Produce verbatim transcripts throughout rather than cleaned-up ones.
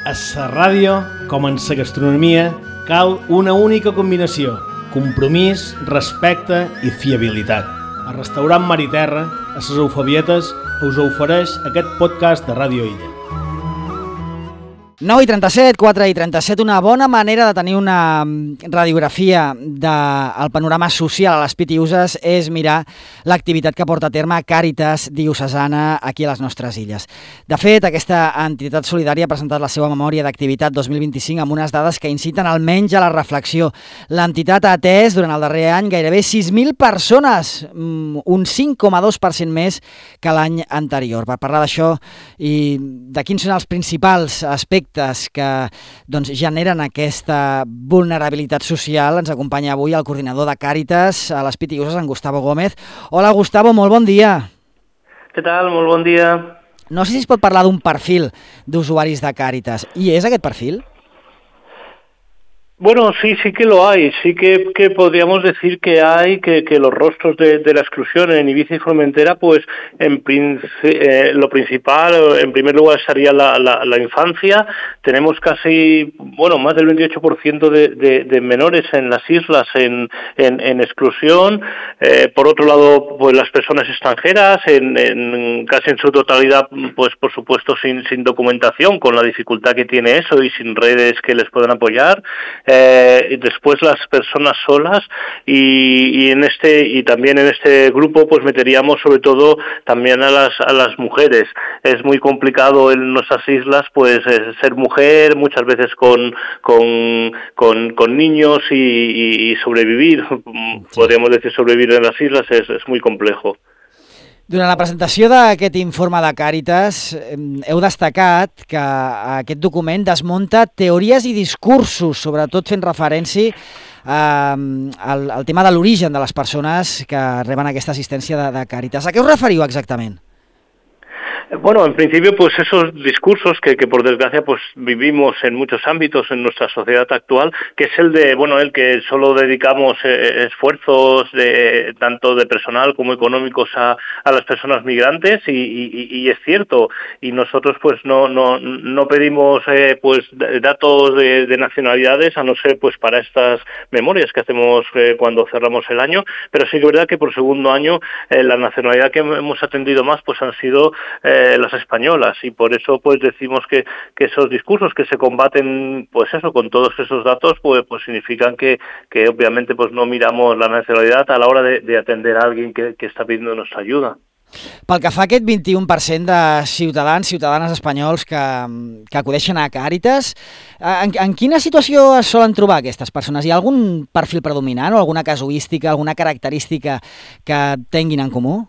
A la ràdio, com en la gastronomia, cal una única combinació: compromís, respecte i fiabilitat. El restaurant Mar i Terra, a les Eufebietes, us ofereix aquest podcast de Ràdio Illa. nou i trenta-set, quatre i trenta-set, una bona manera de tenir una radiografia del panorama social a les Pitiüses és mirar l'activitat que porta a terme Càritas Diocesana aquí a les nostres illes. De fet, aquesta entitat solidària ha presentat la seva memòria d'activitat dos mil vint-i-cinc amb unes dades que inciten almenys a la reflexió. L'entitat ha atès durant el darrer any gairebé sis mil persones, un cinc coma dos per cent més que l'any anterior. Per parlar d'això i de quins són els principals aspectes que doncs, generen aquesta vulnerabilitat social, ens acompanya avui el coordinador de Càritas a les Pitiüses, en Gustavo Gómez. Hola, Gustavo, molt bon dia. Què tal? Molt bon dia. No sé si es pot parlar d'un perfil d'usuaris de Càritas. I és aquest perfil? Bueno, sí, sí que lo hay, sí que, que podríamos decir que hay, que, que los rostros de, de la exclusión en Ibiza y Formentera, pues en princi- eh, lo principal, en primer lugar estaría la, la, la infancia. Tenemos casi, bueno, más del veintiocho por ciento de, de, de menores en las islas en, en, en exclusión. Eh, por otro lado, pues las personas extranjeras, en, en casi en su totalidad, pues por supuesto sin, sin documentación, con la dificultad que tiene eso y sin redes que les puedan apoyar. Eh, y después las personas solas y, y en este y también en este grupo pues meteríamos sobre todo también a las a las mujeres. Es muy complicado en nuestras islas pues eh, ser mujer, muchas veces con con con, con niños y, y, y sobrevivir, sí. Podríamos decir sobrevivir en las islas es, es muy complejo. Durant la presentació d'aquest informe de Càritas heu destacat que aquest document desmunta teories i discursos, sobretot fent referència eh, al, al tema de l'origen de les persones que reben aquesta assistència de, de Càritas. A què us referiu exactament? Bueno, en principio, pues esos discursos que, que por desgracia pues vivimos en muchos ámbitos en nuestra sociedad actual, que es el de, bueno, el que solo dedicamos eh, esfuerzos de tanto de personal como económicos a, a las personas migrantes y, y, y es cierto, y nosotros pues no no no pedimos eh, pues datos de, de nacionalidades a no ser pues para estas memorias que hacemos eh, cuando cerramos el año, pero sí que es verdad que por segundo año eh, la nacionalidad que hemos atendido más pues han sido eh, las españolas y por eso pues decimos que, que esos discursos que se combaten pues eso con todos esos datos pues, pues significan que, que obviamente pues no miramos la nacionalidad a la hora de, de atender a alguien que, que està pidiendo nuestra ayuda. Pel que fa a aquest vint-i-un per cent de ciutadans, ciutadanes espanyols que, que acudeixen a Càritas, en, en quina situació es solen trobar aquestes persones? Hi ha algun perfil predominant o alguna casuística, alguna característica que tinguin en comú?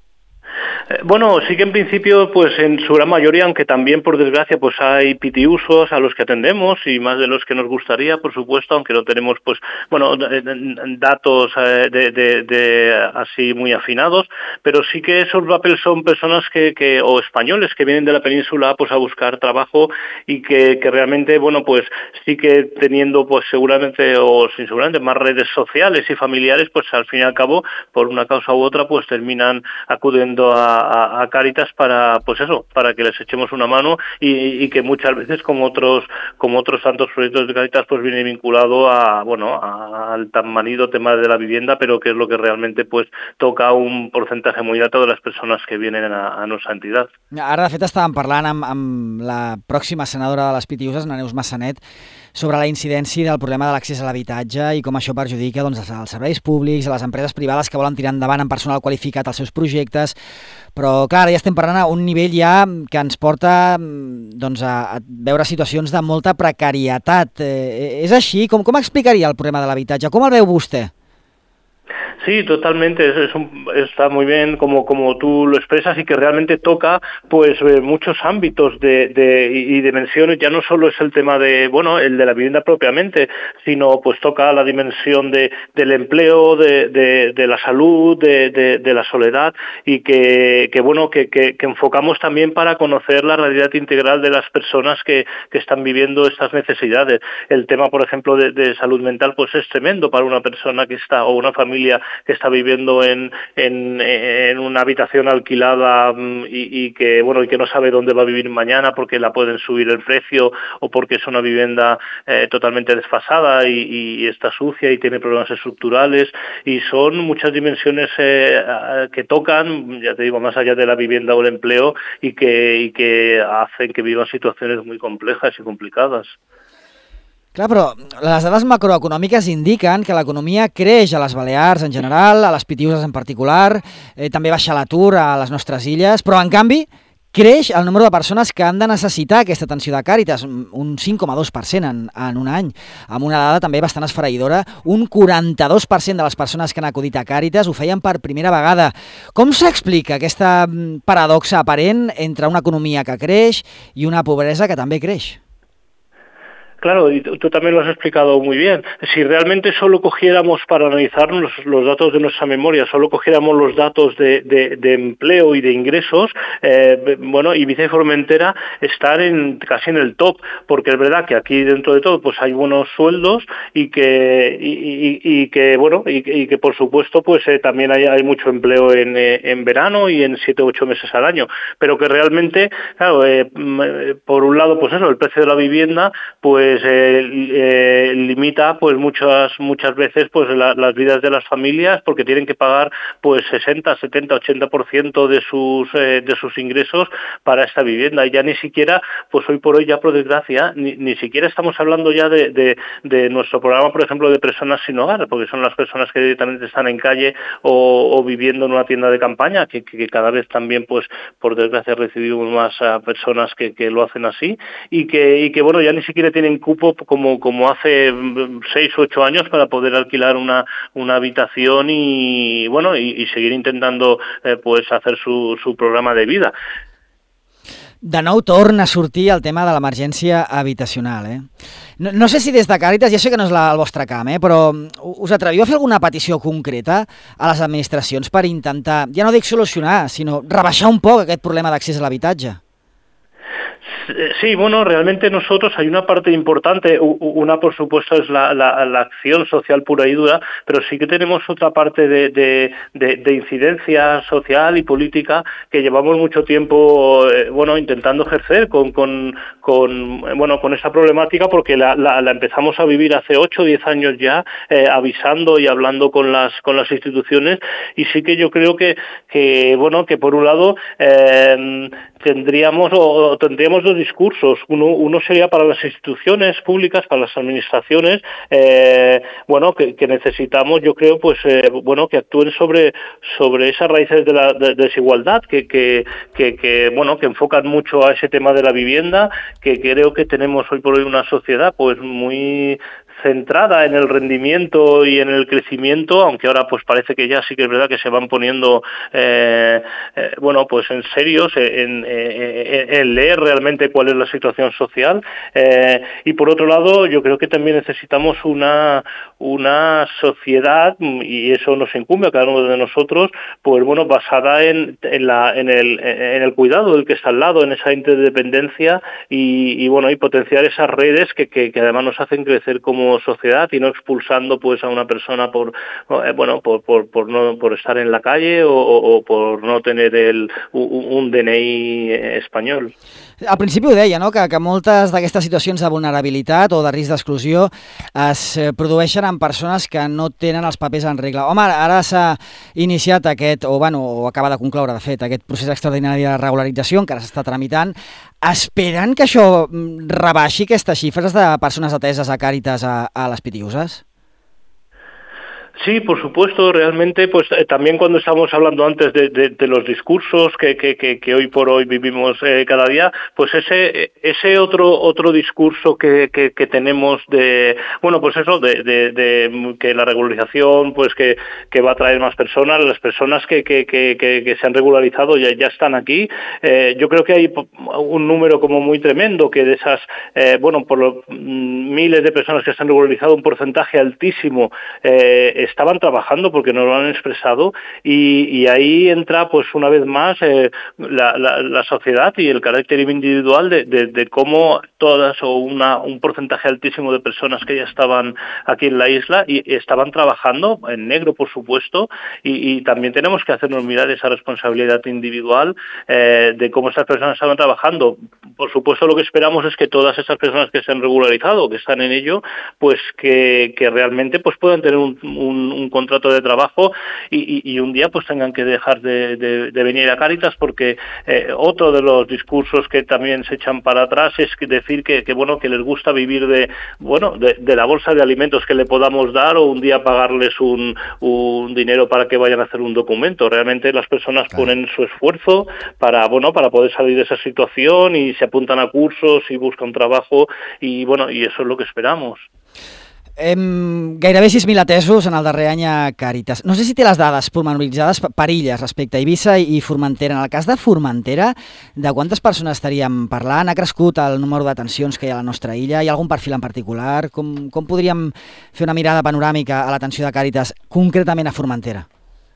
Bueno, sí que en principio, pues en su gran mayoría, aunque también por desgracia, pues hay pitiusos a los que atendemos y más de los que nos gustaría, por supuesto, aunque no tenemos, pues, bueno, datos de, de, de así muy afinados, pero sí que esos papeles son personas que, que o españoles que vienen de la península, pues a buscar trabajo y que, que realmente, bueno, pues sí que teniendo, pues seguramente o sin seguramente más redes sociales y familiares, pues al fin y al cabo, por una causa u otra, pues terminan acudiendo a A, a Càritas para pues eso para que les echemos una mano y, y que muchas veces como otros como otros tantos proyectos de Càritas pues viene vinculado a bueno a, al tan manido tema de la vivienda, pero que es lo que realmente pues toca un porcentaje muy alto de las personas que vienen a, a nuestra entidad. Ara de fet estàvem parlant amb, amb la pròxima senadora de les Pitiüses, Neus Massanet, sobre la incidència del problema de l'accés a l'habitatge i com això perjudica doncs, els serveis públics, a les empreses privades que volen tirar endavant amb personal qualificat els seus projectes, però clar, ja estem parlant a un nivell ja que ens porta doncs, a, a veure situacions de molta precarietat. Eh, és així? Com, com explicaria el problema de l'habitatge? Com el veu vostè? Sí, totalmente, es, es un, está muy bien como, como tú lo expresas y que realmente toca pues eh, muchos ámbitos de, de, y dimensiones, ya no solo es el tema de, bueno, el de la vivienda propiamente, sino pues toca la dimensión de, del empleo, de, de, de la salud, de, de, de la soledad y que, que bueno, que, que, que enfocamos también para conocer la realidad integral de las personas que, que están viviendo estas necesidades. El tema, por ejemplo, de, de salud mental pues es tremendo para una persona que está, o una familia que está viviendo en, en, en una habitación alquilada y, y que bueno y que no sabe dónde va a vivir mañana porque la pueden subir el precio o porque es una vivienda eh, totalmente desfasada y, y está sucia y tiene problemas estructurales, y son muchas dimensiones eh, que tocan, ya te digo, más allá de la vivienda o el empleo, y que, y que hacen que vivan situaciones muy complejas i complicades. Clar, però les dades macroeconòmiques indiquen que l'economia creix a les Balears en general, a les Pitiüses en particular, eh, també baixa l'atur a les nostres illes, però en canvi creix el número de persones que han de necessitar aquesta atenció de Càritas, un cinc coma dos per cent en, en un any, amb una dada també bastant esfereïdora. Un quaranta-dos per cent de les persones que han acudit a Càritas ho feien per primera vegada. Com s'explica aquesta paradoxa aparent entre una economia que creix i una pobresa que també creix? Claro, y tú también lo has explicado muy bien. Si realmente solo cogiéramos para analizar los, los datos de nuestra memoria, solo cogiéramos los datos de, de, de empleo y de ingresos, eh, bueno, Ibiza y Formentera están en, casi en el top, porque es verdad que aquí dentro de todo pues hay buenos sueldos y que y, y, y que bueno y, y que por supuesto pues eh, también hay, hay mucho empleo en, eh, en verano y en siete u ocho meses al año, pero que realmente, claro, eh, por un lado pues eso, el precio de la vivienda pues pues eh, eh, limita pues muchas muchas veces pues la, las vidas de las familias, porque tienen que pagar pues sesenta, setenta, ochenta por ciento de sus eh, de sus ingresos para esta vivienda, y ya ni siquiera pues hoy por hoy ya por desgracia ni, ni siquiera estamos hablando ya de, de, de nuestro programa, por ejemplo, de personas sin hogar, porque son las personas que directamente están en calle o, o viviendo en una tienda de campaña, que, que, que cada vez también pues por desgracia recibimos más a personas que, que lo hacen así, y que y que bueno ya ni siquiera tienen cupo como como hace seis o ocho años para poder alquilar una una habitación y bueno y, y seguir intentando eh, pues hacer su, su programa de vida. De nou torna a sortir el tema de l'emergència habitacional. Eh? No, no sé si des de Càritas, ja sé que no és la, el vostre camp, eh, però us atreviu a fer alguna petició concreta a les administracions per intentar, ja no dic solucionar, sinó rebaixar un poc aquest problema d'accés a l'habitatge? Sí, bueno, realmente nosotros hay una parte importante, una por supuesto es la, la, la acción social pura y dura, pero sí que tenemos otra parte de, de, de, de incidencia social y política que llevamos mucho tiempo, eh, bueno, intentando ejercer con, con, con, bueno, con esa problemática, porque la, la, la empezamos a vivir hace ocho o diez años ya, eh, avisando y hablando con las, con las instituciones, y sí que yo creo que, que bueno, que por un lado eh, tendríamos o tendríamos dos discursos. Uno, uno sería para las instituciones públicas, para las administraciones, eh, bueno, que, que necesitamos, yo creo, pues, eh, bueno, que actúen sobre sobre esas raíces de la de, de desigualdad, que, que, que, que, bueno, que enfocan mucho a ese tema de la vivienda, que creo que tenemos hoy por hoy una sociedad, pues, muy centrada en el rendimiento y en el crecimiento, aunque ahora pues parece que ya sí que es verdad que se van poniendo eh, eh, bueno pues en serios en, en, en leer realmente cuál es la situación social, eh, y por otro lado yo creo que también necesitamos una una sociedad, y eso nos incumbe a cada uno de nosotros, pues bueno, basada en, en la en el en el cuidado del que está al lado, en esa interdependencia y, y bueno y potenciar esas redes que, que, que además nos hacen crecer como sociedad, y no expulsando pues a una persona por eh, bueno por por por no por estar en la calle o, o, o por no tener el un, un D N I espanyol. Al principi ho deia, no? que, que moltes d'aquestes situacions de vulnerabilitat o de risc d'exclusió es produeixen en persones que no tenen els papers en regla. Home, ara s'ha iniciat aquest, o, bueno, o acaba de concloure, de fet, aquest procés extraordinari de regularització, encara s'està tramitant. Esperen que això rebaixi aquestes xifres de persones ateses a Càritas a, a les Pitiüses? Sí, por supuesto, realmente, pues eh, también cuando estábamos hablando antes de, de, de los discursos que, que, que, que hoy por hoy vivimos eh, cada día, pues ese ese otro otro discurso que, que, que tenemos de, bueno, pues eso, de, de, de que la regularización, pues que, que va a traer más personas, las personas que, que, que, que, que se han regularizado ya, ya están aquí. Eh, yo creo que hay un número como muy tremendo, que de esas, eh, bueno, por los miles de personas que se han regularizado, un porcentaje altísimo eh, estaban trabajando porque nos lo han expresado, y, y ahí entra pues una vez más eh, la, la, la sociedad y el carácter individual de, de, de cómo todas o una, un porcentaje altísimo de personas que ya estaban aquí en la isla y estaban trabajando en negro, por supuesto, y, y también tenemos que hacernos mirar esa responsabilidad individual eh, de cómo estas personas estaban trabajando. Por supuesto, lo que esperamos es que todas esas personas que se han regularizado, que están en ello, pues que, que realmente pues puedan tener un, un, un contrato de trabajo y, y, y un día pues tengan que dejar de, de, de venir a Cáritas, porque eh, otro de los discursos que también se echan para atrás es que decir que, que bueno que les gusta vivir de bueno de, de la bolsa de alimentos que le podamos dar o un día pagarles un, un dinero para que vayan a hacer un documento. Realmente las personas claro. ponen su esfuerzo para bueno para poder salir de esa situación y se apuntan a cursos y buscan trabajo y bueno y eso es lo que esperamos. Em, gairebé sis mil atesos en el darrer any a Càritas. No sé si té les dades pormenoritzades per illes respecte a Eivissa i Formentera. En el cas de Formentera, de quantes persones estaríem parlant? Ha crescut el número d'atencions que hi ha a la nostra illa? Hi ha algun perfil en particular? Com, com podríem fer una mirada panoràmica a l'atenció de Càritas, concretament a Formentera?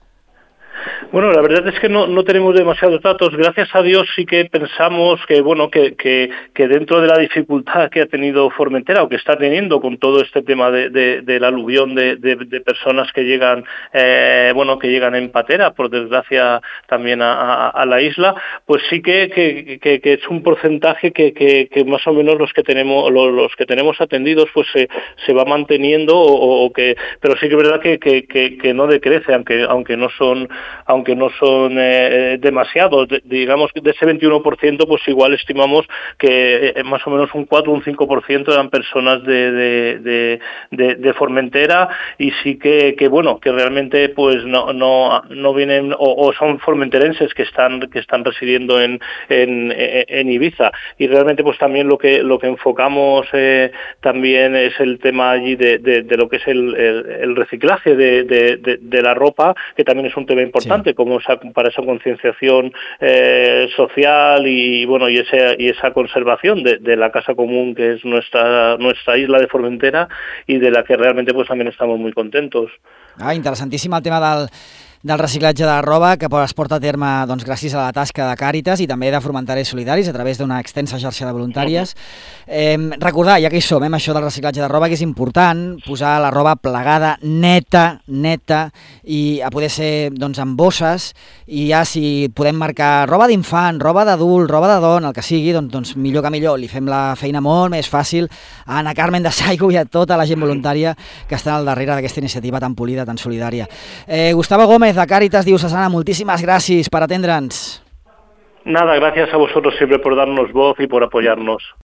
Bueno, la verdad es que no, no tenemos demasiados datos. Gracias a Dios sí que pensamos que bueno que, que, que dentro de la dificultad que ha tenido Formentera o que está teniendo con todo este tema de, de, del aluvión de, de, de personas que llegan eh, bueno que llegan en patera, por desgracia también a, a, a la isla, pues sí que, que, que, que es un porcentaje que, que, que más o menos los que tenemos los, los que tenemos atendidos pues se, se va manteniendo o, o que pero sí que es verdad que, que, que, que no decrece, aunque aunque no son aunque no son eh, demasiados, de, digamos que de ese veintiuno por ciento pues igual estimamos que eh, más o menos un cuatro o un cinco por ciento eran personas de, de, de, de, de Formentera y sí que, que bueno que realmente pues no no no vienen o, o son formenterenses que están que están residiendo en, en, en Ibiza y realmente pues también lo que lo que enfocamos eh, también es el tema allí de, de, de lo que es el, el, el reciclaje de, de, de, de la ropa, que también es un tema importante. Sí. Como esa, para esa concienciación eh, social y bueno y ese y esa conservación de, de la casa común que es nuestra nuestra isla de Formentera y de la que realmente pues también estamos muy contentos. Ah, interessantíssim el tema del del reciclatge de la roba que es porta a terme doncs, gràcies a la tasca de Càritas i també de Formentaris Solidaris a través d'una extensa xarxa de voluntàries. Eh, recordar, ja que hi som, eh, això del reciclatge de roba, que és important posar la roba plegada, neta, neta, i a poder ser doncs, en bosses, i ja si podem marcar roba d'infant, roba d'adult, roba de dona, el que sigui, doncs, doncs millor que millor. Li fem la feina molt més fàcil a Anna Carmen de Saigo i a tota la gent voluntària que està al darrere d'aquesta iniciativa tan polida, tan solidària. Eh, Gustavo Gómez, de Càritas Diocesana, muchísimas gracias por atendernos. Nada, gracias a vosotros siempre por darnos voz y por apoyarnos.